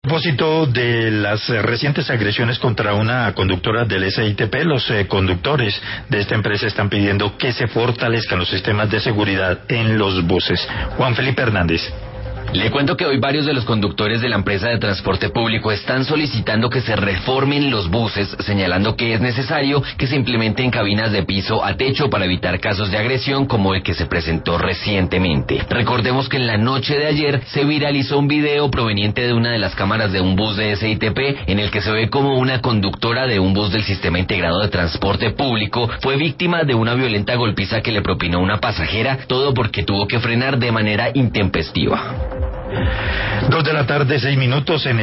A propósito de las recientes agresiones contra una conductora del SITP, los conductores de esta empresa están pidiendo que se fortalezcan los sistemas de seguridad en los buses. Juan Felipe Hernández. Le cuento que hoy varios de los conductores de la empresa de transporte público están solicitando que se reformen los buses, señalando que es necesario que se implementen cabinas de piso a techo para evitar casos de agresión como el que se presentó recientemente. Recordemos que en la noche de ayer se viralizó un video proveniente de una de las cámaras de un bus de SITP en el que se ve como una conductora de un bus del Sistema Integrado de Transporte Público fue víctima de una violenta golpiza que le propinó una pasajera, todo porque tuvo que frenar de manera intempestiva. 2 de la tarde, 6 minutos en